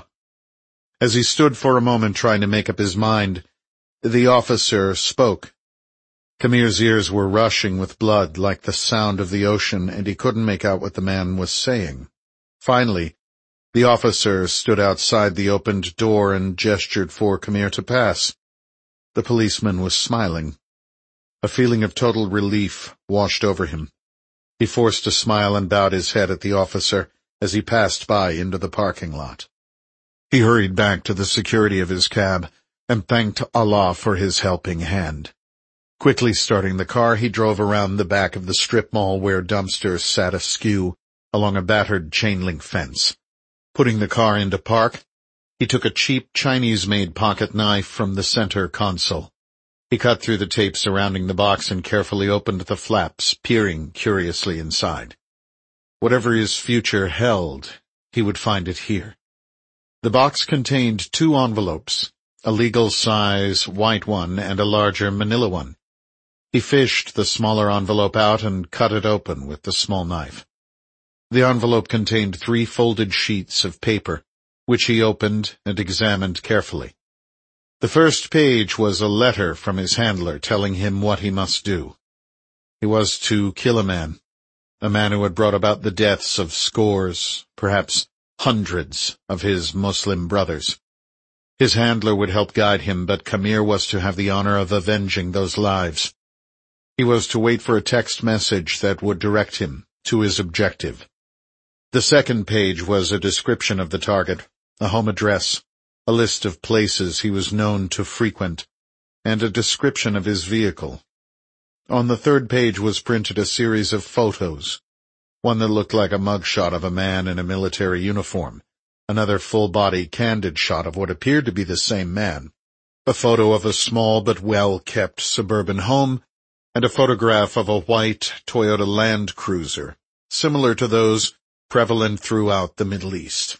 As he stood for a moment trying to make up his mind, the officer spoke. Camille's ears were rushing with blood like the sound of the ocean, and he couldn't make out what the man was saying. Finally, the officer stood outside the opened door and gestured for Camille to pass. The policeman was smiling. A feeling of total relief washed over him. He forced a smile and bowed his head at the officer as he passed by into the parking lot. He hurried back to the security of his cab and thanked Allah for his helping hand. Quickly starting the car, he drove around the back of the strip mall where dumpsters sat askew along a battered chain-link fence. Putting the car into park, he took a cheap Chinese-made pocket knife from the center console. He cut through the tape surrounding the box and carefully opened the flaps, peering curiously inside. Whatever his future held, he would find it here. The box contained two envelopes, a legal-size white one and a larger manila one. He fished the smaller envelope out and cut it open with the small knife. The envelope contained three folded sheets of paper, which he opened and examined carefully. The first page was a letter from his handler telling him what he must do. He was to kill a man. A man who had brought about the deaths of scores, perhaps hundreds, of his Muslim brothers. His handler would help guide him, but Camille was to have the honor of avenging those lives. He was to wait for a text message that would direct him to his objective. The second page was a description of the target, a home address, a list of places he was known to frequent, and a description of his vehicle. On the third page was printed a series of photos, one that looked like a mugshot of a man in a military uniform, another full-body candid shot of what appeared to be the same man, a photo of a small but well-kept suburban home, and a photograph of a white Toyota Land Cruiser, similar to those prevalent throughout the Middle East.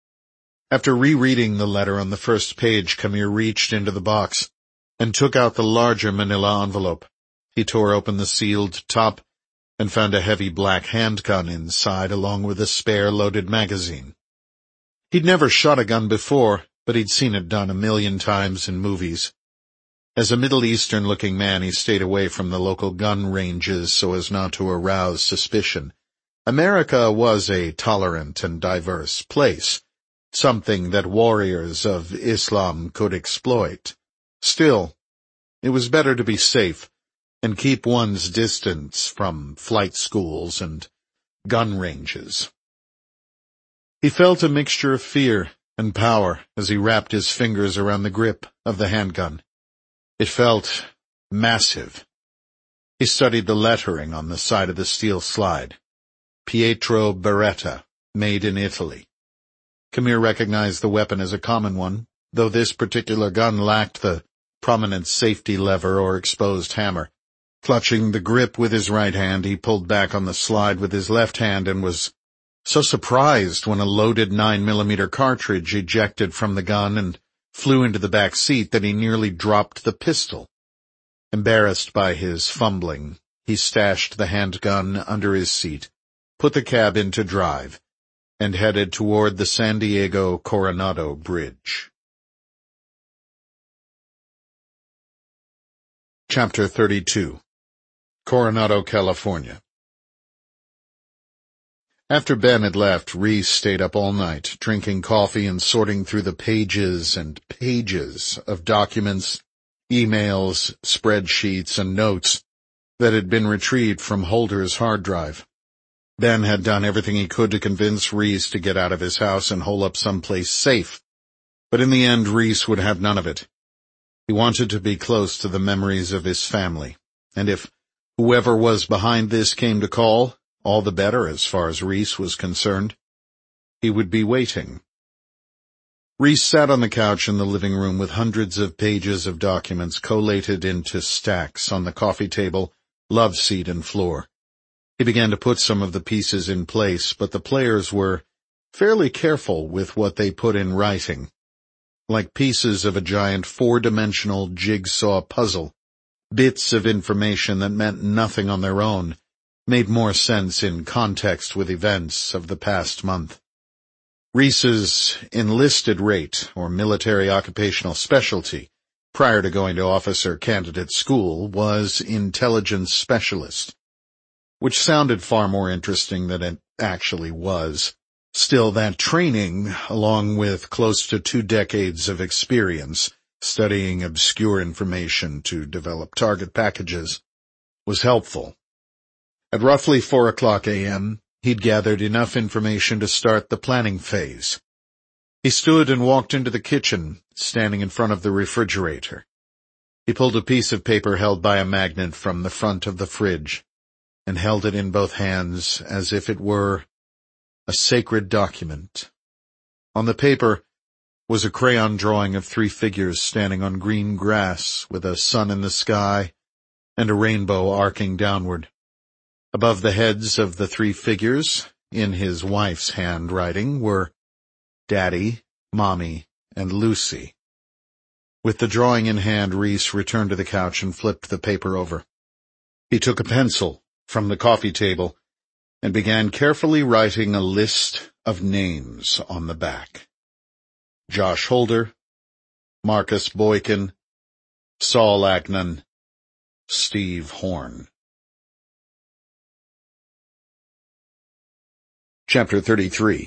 After rereading the letter on the first page, Camille reached into the box and took out the larger manila envelope. He tore open the sealed top and found a heavy black handgun inside, along with a spare loaded magazine. He'd never shot a gun before, but he'd seen it done a million times in movies. As a Middle Eastern-looking man, he stayed away from the local gun ranges so as not to arouse suspicion. America was a tolerant and diverse place, something that warriors of Islam could exploit. Still, it was better to be safe and keep one's distance from flight schools and gun ranges. He felt a mixture of fear and power as he wrapped his fingers around the grip of the handgun. It felt massive. He studied the lettering on the side of the steel slide. Pietro Beretta, made in Italy. Khmer recognized the weapon as a common one, though this particular gun lacked the prominent safety lever or exposed hammer. Clutching the grip with his right hand, he pulled back on the slide with his left hand and was so surprised when a loaded nine millimeter cartridge ejected from the gun and flew into the back seat that he nearly dropped the pistol. Embarrassed by his fumbling, he stashed the handgun under his seat, put the cab into drive, and headed toward the San Diego Coronado Bridge. Chapter thirty-two. Coronado, California. After Ben had left, Reese stayed up all night, drinking coffee and sorting through the pages and pages of documents, emails, spreadsheets, and notes that had been retrieved from Holder's hard drive. Ben had done everything he could to convince Reese to get out of his house and hole up someplace safe, but in the end Reese would have none of it. He wanted to be close to the memories of his family, and if whoever was behind this came to call, all the better as far as Reese was concerned. He would be waiting. Reese sat on the couch in the living room with hundreds of pages of documents collated into stacks on the coffee table, love seat, and floor. He began to put some of the pieces in place, but the players were fairly careful with what they put in writing. Like pieces of a giant four-dimensional jigsaw puzzle, bits of information that meant nothing on their own made more sense in context with events of the past month. Reese's enlisted rate, or military occupational specialty, prior to going to officer candidate school, was intelligence specialist, which sounded far more interesting than it actually was. Still, that training, along with close to two decades of experience studying obscure information to develop target packages, was helpful. At roughly four o'clock a m, he'd gathered enough information to start the planning phase. He stood and walked into the kitchen, standing in front of the refrigerator. He pulled a piece of paper held by a magnet from the front of the fridge, and held it in both hands as if it were a sacred document. On the paper was a crayon drawing of three figures standing on green grass with a sun in the sky and a rainbow arcing downward. Above the heads of the three figures, in his wife's handwriting, were Daddy, Mommy, and Lucy. With the drawing in hand, Reese returned to the couch and flipped the paper over. He took a pencil from the coffee table and began carefully writing a list of names on the back. Josh Holder, Marcus Boykin, Saul Agnon, Steve Horn. Chapter thirty-three.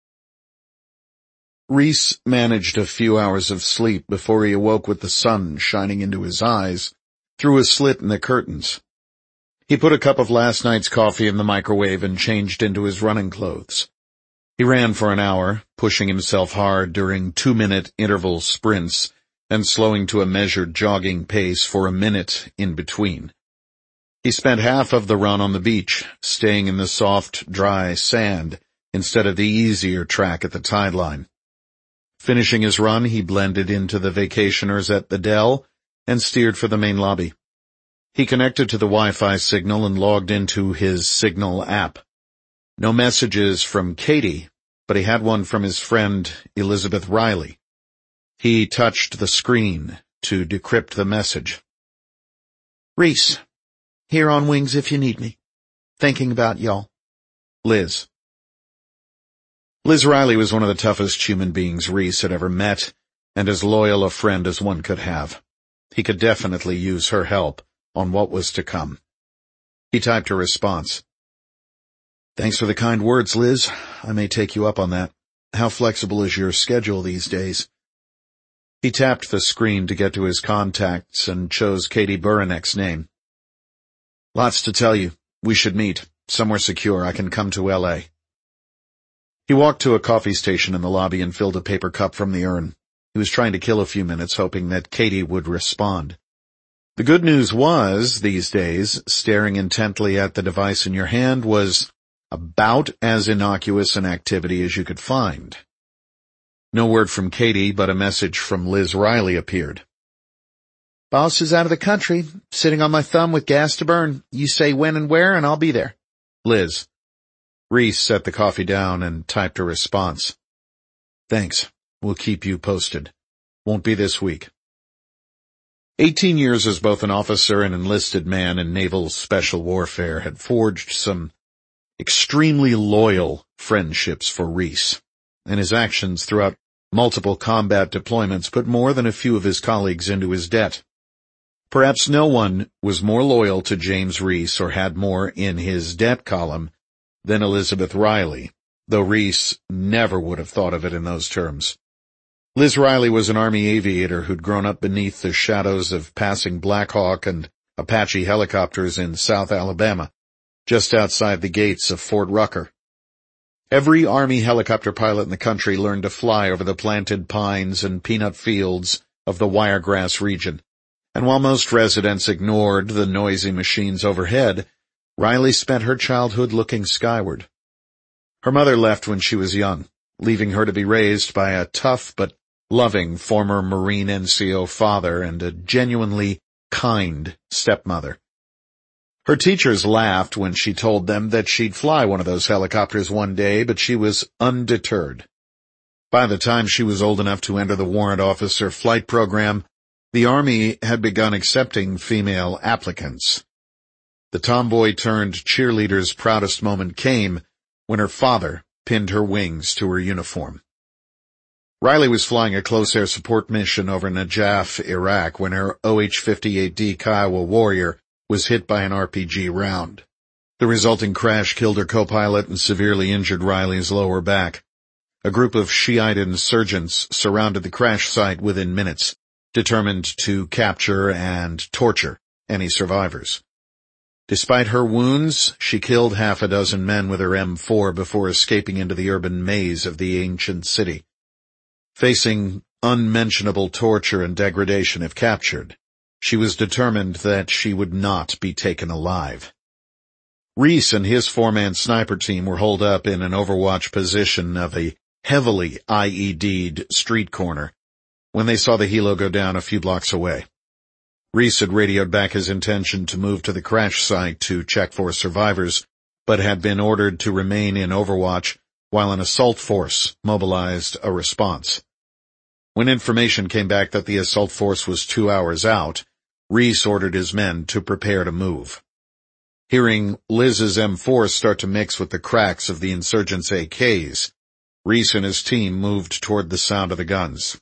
Reese managed a few hours of sleep before he awoke with the sun shining into his eyes through a slit in the curtains. He put a cup of last night's coffee in the microwave and changed into his running clothes. He ran for an hour, pushing himself hard during two-minute interval sprints and slowing to a measured jogging pace for a minute in between. He spent half of the run on the beach, staying in the soft, dry sand instead of the easier track at the tide line. Finishing his run, he blended into the vacationers at the Dell and steered for the main lobby. He connected to the Wi-Fi signal and logged into his Signal app. No messages from Katie, but he had one from his friend Elizabeth Riley. He touched the screen to decrypt the message. Reese, here on Wings if you need me. Thinking about y'all. Liz. Liz Riley was one of the toughest human beings Reese had ever met, and as loyal a friend as one could have. He could definitely use her help on what was to come. He typed a response. Thanks for the kind words, Liz. I may take you up on that. How flexible is your schedule these days? He tapped the screen to get to his contacts and chose Katie Buraneck's name. Lots to tell you. We should meet. Somewhere secure. I can come to L A. He walked to a coffee station in the lobby and filled a paper cup from the urn. He was trying to kill a few minutes, hoping that Katie would respond. The good news was, these days, staring intently at the device in your hand was about as innocuous an activity as you could find. No word from Katie, but a message from Liz Riley appeared. Boss is out of the country, sitting on my thumb with gas to burn. You say when and where, and I'll be there. Liz. Reese set the coffee down and typed a response. Thanks. We'll keep you posted. Won't be this week. Eighteen years as both an officer and enlisted man in naval special warfare had forged some extremely loyal friendships for Reese, and his actions throughout multiple combat deployments put more than a few of his colleagues into his debt. Perhaps no one was more loyal to James Reese or had more in his debt column than Elizabeth Riley, though Reese never would have thought of it in those terms. Liz Riley was an Army aviator who'd grown up beneath the shadows of passing Black Hawk and Apache helicopters in South Alabama, just outside the gates of Fort Rucker. Every Army helicopter pilot in the country learned to fly over the planted pines and peanut fields of the Wiregrass region, and while most residents ignored the noisy machines overhead, Riley spent her childhood looking skyward. Her mother left when she was young, leaving her to be raised by a tough but loving former Marine N C O father and a genuinely kind stepmother. Her teachers laughed when she told them that she'd fly one of those helicopters one day, but she was undeterred. By the time she was old enough to enter the warrant officer flight program, the Army had begun accepting female applicants. The tomboy-turned-cheerleader's proudest moment came when her father pinned her wings to her uniform. Riley was flying a close air support mission over Najaf, Iraq, when her O H fifty-eight D Kiowa Warrior was hit by an R P G round. The resulting crash killed her co-pilot and severely injured Riley's lower back. A group of Shiite insurgents surrounded the crash site within minutes, determined to capture and torture any survivors. Despite her wounds, she killed half a dozen men with her M four before escaping into the urban maze of the ancient city. Facing unmentionable torture and degradation if captured, she was determined that she would not be taken alive. Reese and his four-man sniper team were holed up in an overwatch position of a heavily I E D'd street corner when they saw the helo go down a few blocks away. Reese had radioed back his intention to move to the crash site to check for survivors, but had been ordered to remain in overwatch while an assault force mobilized a response. When information came back that the assault force was two hours out, Reese ordered his men to prepare to move. Hearing Liz's M four start to mix with the cracks of the insurgents' A Ks, Reese and his team moved toward the sound of the guns.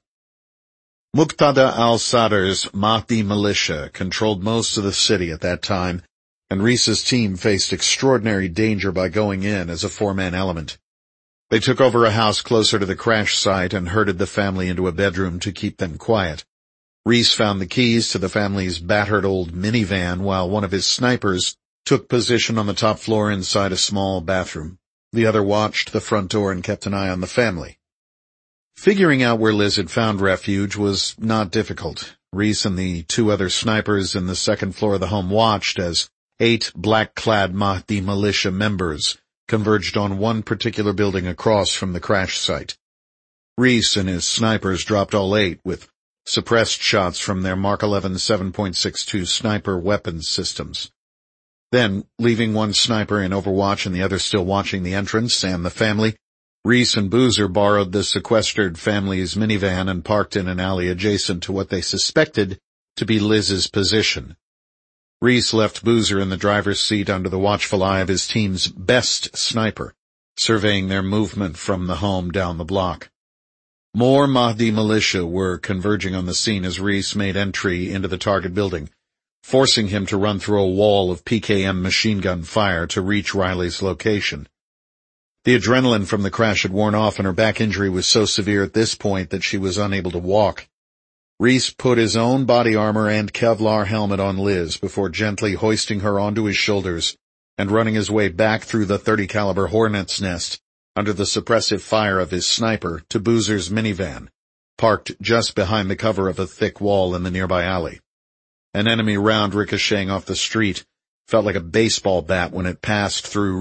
Muqtada al-Sadr's Mahdi militia controlled most of the city at that time, and Reese's team faced extraordinary danger by going in as a four-man element. They took over a house closer to the crash site and herded the family into a bedroom to keep them quiet. Reese found the keys to the family's battered old minivan while one of his snipers took position on the top floor inside a small bathroom. The other watched the front door and kept an eye on the family. Figuring out where Liz had found refuge was not difficult. Reese and the two other snipers in the second floor of the home watched as eight black-clad Mahdi militia members converged on one particular building across from the crash site. Reese and his snipers dropped all eight with suppressed shots from their Mark eleven seven point six two sniper weapons systems. Then, leaving one sniper in overwatch and the other still watching the entrance and the family, Reese and Boozer borrowed the sequestered family's minivan and parked in an alley adjacent to what they suspected to be Liz's position. Reese left Boozer in the driver's seat under the watchful eye of his team's best sniper, surveying their movement from the home down the block. More Mahdi militia were converging on the scene as Reese made entry into the target building, forcing him to run through a wall of P K M machine gun fire to reach Riley's location. The adrenaline from the crash had worn off, and her back injury was so severe at this point that she was unable to walk. Reese put his own body armor and Kevlar helmet on Liz before gently hoisting her onto his shoulders and running his way back through the thirty caliber Hornet's nest under the suppressive fire of his sniper to Boozer's minivan, parked just behind the cover of a thick wall in the nearby alley. An enemy round ricocheting off the street felt like a baseball bat when it passed through